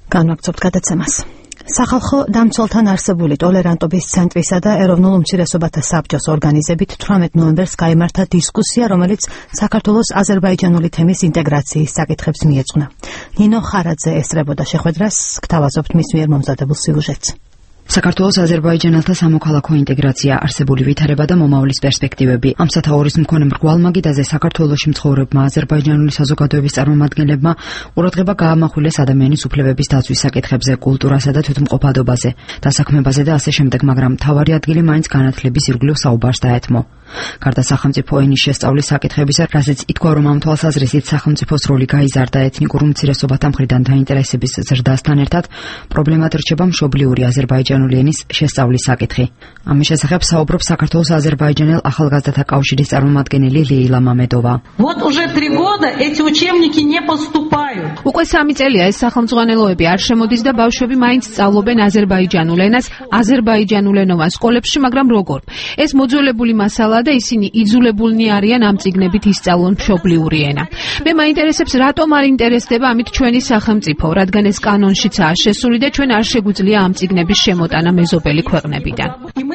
განვაგრძობთ გადაცემას. სახალხო დამცველთან არსებული ტოლერანტობის ცენტრისა და ეროვნულ უმცირესობათა საბჭოს ორგანიზებით 18 ნოემბერს გაიმართა დისკუსია, რომელიც საქართველოს აზერბაიჯანული თემის ინტეგრაციის საკითხებს მიეძღვნა. ნინო ხარაძე ესწრებოდა შეხვედრას, გთავაზობთ მის მიერ მომზადებულ სიუჟეტს. საქართველოს აზერბაიჯანელთა სამოქალაქო ინტეგრაცია, არსებული ვითარება და მომავლის პერსპექტივები. ამ სათაურის მქონე მრგვალ მაგიდაზე საქართველოში მცხოვრებმა აზერბაიჯანული საზოგადოების წარმომადგენლებმა ყურადღება გაამახვილეს ადამიანის უფლებების დაცვის საკითხებზე, კულტურასა და თვითმყოფადობაზე, დასაქმებაზე და ასე შემდეგ, მაგრამ მთავარი ადგილი მაინც განათლების ირგვლივ საუბარს დაეთმო. გარდა სახელმწიფო ენის შესწავლის საკითხებისა, რასაც ითქვა, რომ ამ თვალსაზრისით სახელმწიფოს როლი გაიზარდა ეთნიკურ უმცირესობათა მხრიდან დაინტერესების ზრდასთან ერთად, პრობლემად რჩება მშობლიური აზერბაიჯანული ენის შესწავლის საკითხი. ამის შესახებ საუბრობს საქართველოს აზერბაიჯანელ ახალგაზრდათა კავშირის წარმომადგენელი ლეილა მამედოვა. უკვე 3 წელია ეს სახელმძღვანელოები არ შემოდის და ბავშვები მაინც სწავლობენ აზერბაიჯანულ ენას აზერბაიჯანულენოვან სკოლებში, მაგრამ როგორ? ეს მოძველებული მასალა და ისინი იძულებულნი არიან ამ წიგნებით ისწავლონ მშობლიური ენა. მე მაინტერესებს, რატომ არ ინტერესდება ამით ჩვენი სახელმწიფო, რადგან ეს კანონშიცაა შესული და ჩვენ არ შეგვიძლია ამ წიგნების შემოტანა მეზობელი ქვეყნებიდან.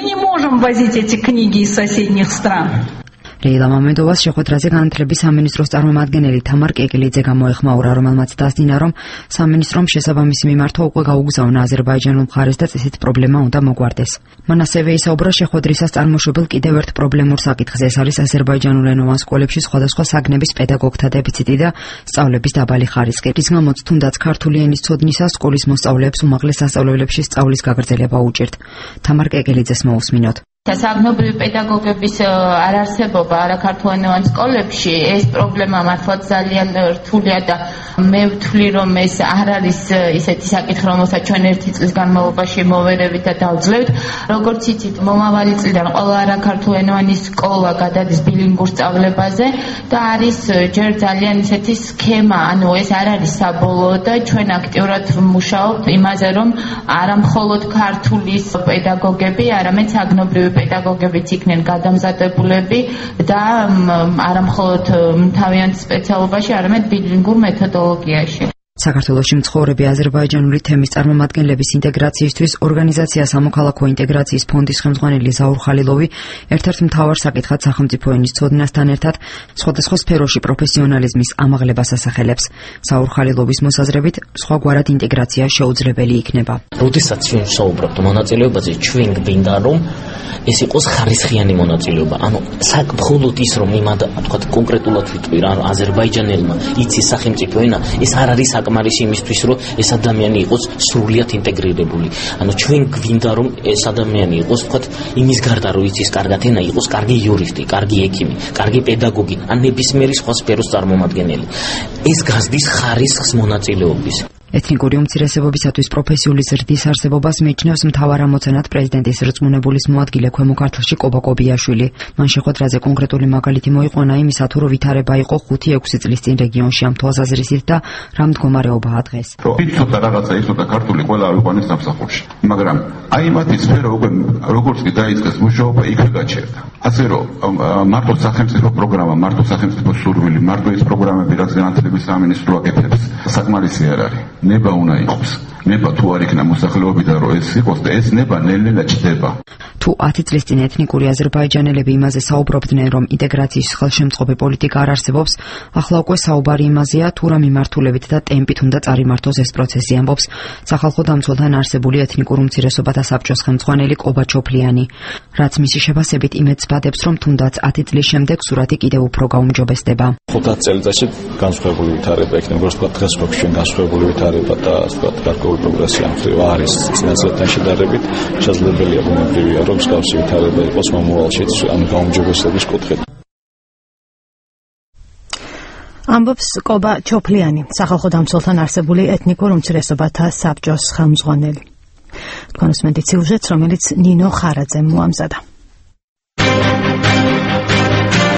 ლეილა მამედოვას შეხვედრაზე განათლების სამინისტროს წარმომადგენელი თამარ კეკლიძე გამოეხმაურა, რომელმაც დასდინა, რომ სამინისტრომ შესაბამისი მიმართვა უკვე გაუგზავნა აზერბაიჯანულ მხარეს და წესით პრობლემა უნდა მოგვარდეს. მან ასევე ისაუბრა შეხვედრისას წარმოშობილ კიდევ ერთ პრობლემურ საკითხზე, ეს არის აზერბაიჯანულენოვან სკოლებში სხვადასხვა საგნების პედაგოგთა დეფიციტი და სწავლების დაბალი ხარისხი. რის გამოც თუნდაც ქართული ენის ცოდნისას სკოლის მოსწავლეებს უმაღლეს სასწავლებლებში სწავლის გაგრძელება უჭირთ. თამარ კეკლიძეს მოусმინოთ. Საგნობრივი პედაგოგების არარსებობა არაქართულენოვან სკოლებში ეს პრობლემა მართლაც ძალიან რთულია და მე ვთვლი, რომ ეს არ არის ისეთი საკითხი, რომელსაც ჩვენ 1 წლის განმავლობაში მოვერევით და დავძლევთ. როგორც იცით, მომავალი წლიდან ყველა არაქართულენოვანი სკოლა გადადის ბილინგურ სწავლებაზე და არის ჯერ ძალიან ისეთი სქემა, ანუ ეს არ არის საბოლოო და ჩვენ აქტიურად ვმუშაობთ იმაზე, რომ არა მხოლოდ ქართულის პედაგოგები, არამედ საგნობრივი პედაგოგებიც იქნენ გადამზადებულები და არა მხოლოდ თავიანთ სპეციალობაში, არამედ ბილინგურ მეთოდოლოგიაში. საქართველოში მცხოვრები აზერბაიჯანული თემის წარმომადგენლების ინტეგრაციისთვის ორგანიზაცია სამოქალაქო ინტეგრაციის ფონდის ხელმძღვანელი ზაურ ხალილოვი ერთ-ერთ მთავარ საკითხად სახელმწიფო ენის ცოდნასთან ერთად სხვადასხვა სფეროში პროფესიონალიზმის ამაღლებას ასახელებს. ზაურ ხალილოვის მოსაზრებით, სხვაგვარად ინტეგრაცია შეუძლებელი იქნება. როდესაც ჩვენ საუბრობთ მონაწილეობაზე, ჩვენ გვინდა რომ ეს იყოს ხარისხიანი მონაწილეობა. ანუ საკმხოლოდ ის რომ იმადა, თქვათ კონკრეტულად ვიტყვი რა, აზერბაიჯანელმა იცის სახელმწიფო ენა, ეს არ არის საკმარისი იმისთვის, რომ ეს ადამიანი იყოს სრულიად ინტეგრირებული. ანუ ჩვენ გვინდა რომ ეს ადამიანი იყოს, თქვათ, იმის გარდა რომ იცის კარგად ენა, იყოს კარგი იურისტი, კარგი ექიმი, კარგი პედაგოგი, ან ნებისმიერი სხვა სფეროს წარმომადგენელი. ეს გაზრდის ხარისხს მონაწილეობის. ეთნიკური უმცირესობებისათვის პროფესიული ზრდის არსებობას მიიჩნევს მთავარ ამოცანად პრეზიდენტის რწმუნებულის მოადგილე ქვემო ქართლში კობა კობიაშვილი. მან შეხვედრაზე კონკრეტული მაგალითი მოიყვანა იმისა, თუ რომ ვითარება იყო 5-6 წლის წინ რეგიონში ამ თვალსაზრისით და რა მდგომარეობაა დღეს. ცოტა რაღაცა ისოდა ქართული ყველა არ ვიყვანეს სამსახურში, მაგრამ აი მათი სფერო უკვე როგორც კი დაიწყეს მუშაობა, იქვე გაჩერდა. ასე რომ მარტო სახელმწიფო პროგრამა, მარტო სახელმწიფო სურვილი, მარტო ეს პროგრამები, რაც განათლების სამინისტრო აკეთებს, საკმარისი არ არის. ნება უნდა იყოს. ნება თუ არ იქნა მოსახლეობიდან რომ ეს იყოს და ეს ნება ნელ-ნელა ჩდება. თუ 10 წლის წინ ეთნიკური აზერბაიჯანელები იმაზე საუბრობდნენ, რომ ინტეგრაციის ხელშემწყობი პოლიტიკა არ არსებობს, ახლა უკვე საუბარი იმაზეა, თუ რა მიმართულებით და ტემპით უნდა წარიმართოს ეს პროცესი, ამბობს სახალხო დამცველთან არსებული ეთნიკურ უმცირესობათა საბჭოს ხელმძღვანელი კობა ჩოფლიანი. რაც მისი შეფასებით იმედს ბადებს, რომ თუნდაც 10 წლის შემდეგ სურათი კიდევ უფრო გაუმჯობესდება. 5 წელიწადში განსხვავებული ვითარება იქნება, როგორც თქვა დღეს გვაქვს ჩვენ განსხვავებული ვითარება და ასე ვთქვათ, გარკვეული პროგრესია მხრივ არის წინასწართან შედარებით, შესაძლებელია ბუნებრივია, რომ მსგავსი ვითარება იყოს მომავალშიც, ანუ გაუმჯობესების კუთხით. ამბობს კობა ჩოფლიანი, სახალხო დამცველთან არსებული ეთნიკურ უმცირესობათა საბჭოს ხელმძღვანელი. თქვენ უსმენთ სიუჟეტს, რომელიც ნინო ხარაძემ მოამზადა.